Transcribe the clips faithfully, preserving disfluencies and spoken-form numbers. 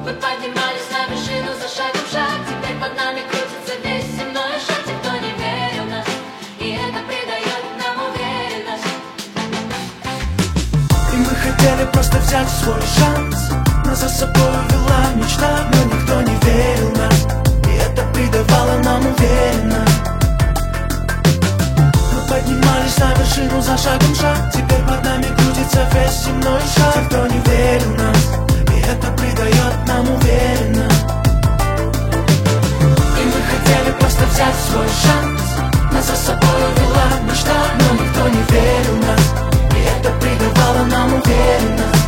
Мы поднимались на вершину за шагом в шаг. Теперь под нами крутится весь земной шар. Те, кто не верил в нас, и это придает нам уверенность. И мы хотели просто взять свой шанс. Нас за собой вела мечта, но никто не верил в нас, и это придавало нам уверенность. Мы поднимались на вершину за шагом в шаг. Теперь под нами крутится весь земной шар. Те, кто не верил в нас, и это придает нам уверенность. И мы хотели просто взять свой шанс. Нас за собой вела мечта, но никто не верил в нас, и это придавало нам уверенность.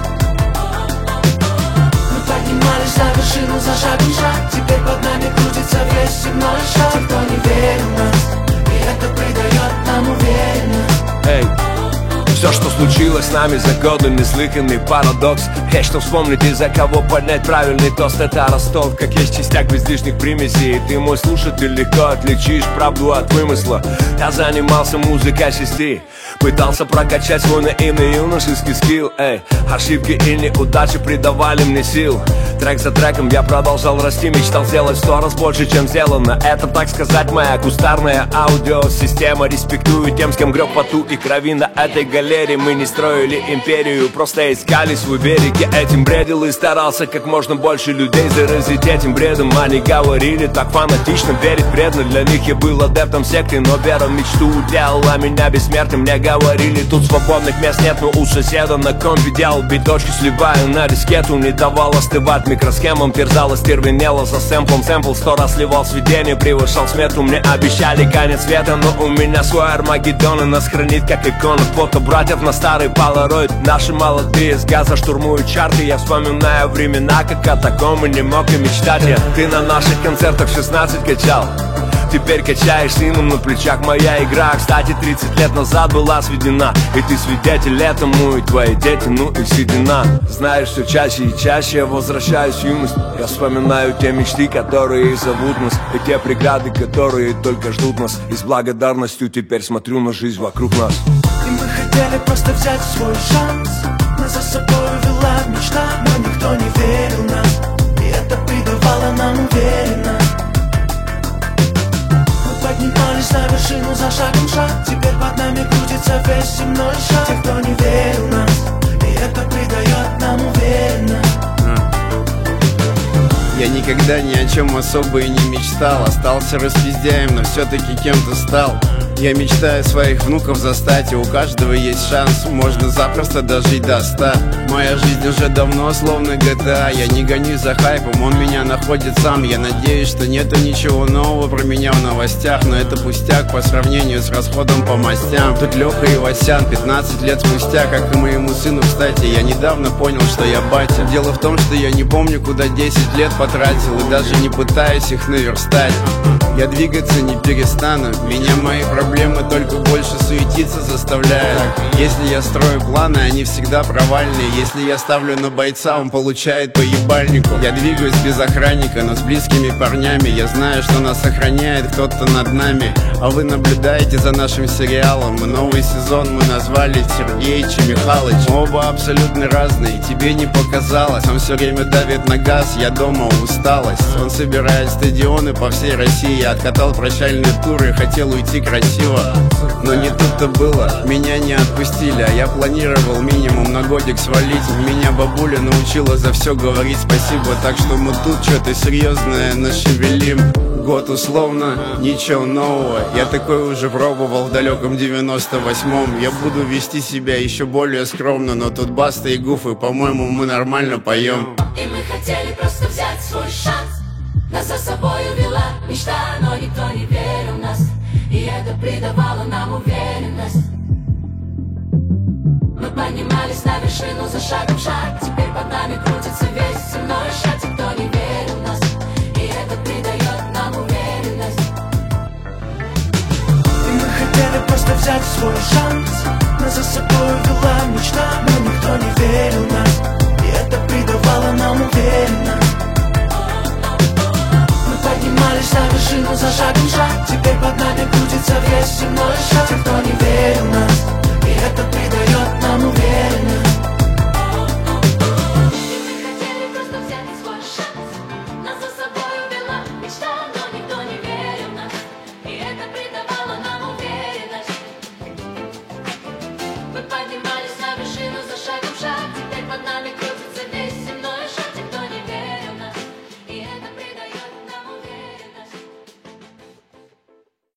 Мы поднимались на вершину за шагом в шаг. Теперь под нами крутится весь земной шар. Те, кто не верил в нас, и это придает нам уверенность. Эй, все, что случилось с нами за годы, неслыханный парадокс. Есть что вспомнить и за кого поднять правильный тост. Это Ростов, как есть частяк без лишних примесей. И ты, мой слушатель, легко отличишь правду от вымысла. Я занимался музыкой шести, пытался прокачать свой наивный юношеский скилл. Эй, ошибки и неудачи придавали мне сил. Трек за треком я продолжал расти, мечтал сделать в сто раз больше, чем сделано. Это, так сказать, моя кустарная аудиосистема. Респектую тем, с кем греб поту и крови на этой галерее. Мы не строили империю, просто искали свой берег. Я этим бредил и старался как можно больше людей заразить этим бредом. Они говорили так фанатично, верить вредно. Для них я был адептом секты, но вера в мечту делала меня бессмертным. Мне говорили, тут свободных мест нет, но у соседа на компе делал биточки, сливая на дискету. Не давал остывать микросхемам, терзала, стервенела за сэмплом. Сэмпл сто раз сливал сведения, превышал смету. Мне обещали конец света, но у меня свой Армагеддон, и нас хранит как икона фото братьев на старый полароид. Наши молодые с газа штурмуют чарты. Я вспоминаю времена, как о таком и не мог и мечтать я. Ты на наших концертах в шестнадцать качал, теперь качаешь сыном на плечах. Моя игра, кстати, тридцать лет назад была сведена, и ты свидетель этому, и твои дети, ну и седина. Знаешь, все чаще и чаще я возвращаюсь в юность. Я вспоминаю те мечты, которые зовут нас, и те преграды, которые только ждут нас. И с благодарностью теперь смотрю на жизнь вокруг нас. И мы хотели просто взять свой шанс. Нас за собой вела мечта, но никто не верил в нас, и это придавало нам уверенность. Поднимались на вершину за шагом в шаг. Теперь под нами крутится весь земной шар. Те, кто не верил в нас, и это придает нам уверенность. Я никогда ни о чем особо и не мечтал. Остался распиздяем, но все-таки кем-то стал. Я мечтаю своих внуков застать, и у каждого есть шанс. Можно запросто дожить до ста. Моя жизнь уже давно словно джи ти эй. Я не гонюсь за хайпом, он меня находит сам. Я надеюсь, что нету ничего нового про меня в новостях, но это пустяк по сравнению с расходом по мастям. Тут Леха и Васян, пятнадцать лет спустя, как и моему сыну, кстати. Я недавно понял, что я батя. Дело в том, что я не помню, куда десять лет потратил, и даже не пытаюсь их наверстать. Я двигаться не перестану, меня мои проблемы только больше суетиться заставляют. Если я строю планы, они всегда провальные. Если я ставлю на бойца, он получает по ебальнику. Я двигаюсь без охранника, но с близкими парнями. Я знаю, что нас охраняет кто-то над нами. А вы наблюдаете за нашим сериалом. И новый сезон мы назвали Сергеич и Михалыч. Мы оба абсолютно разные, тебе не показалось. Он все время давит на газ, я дома усталость. Он собирает стадионы по всей России. Я откатал прощальные туры, хотел уйти красиво, но не тут-то было, меня не отпустили. А я планировал минимум на годик свалить. Меня бабуля научила за все говорить спасибо. Так что мы тут что-то серьезное нашевелим. Год условно, ничего нового. Я такой уже пробовал в далеком девяносто восьмом. Я буду вести себя еще более скромно, но тут Баста и Гуфы, по-моему, мы нормально поем. И мы хотели просто взять свой шанс. Нас за собой увела мечта, но никто не верил в нас, и это придавало нам уверенность. Мы поднимались на вершину за шагом в шаг. Теперь под нами крутится весь земной шар. Те, кто не верил в нас, и это придает нам уверенность. И мы хотели просто взять свой шанс. Нас за собой вела мечта, но никто не верил в нас, и это придавало нам уверенность. Поднимались на вершину за шагом в шаг. Теперь под нами крутится весь земной шар. Те, кто не верил в нас, и это придает нам уверенность. И мы хотели просто взять свой шанс.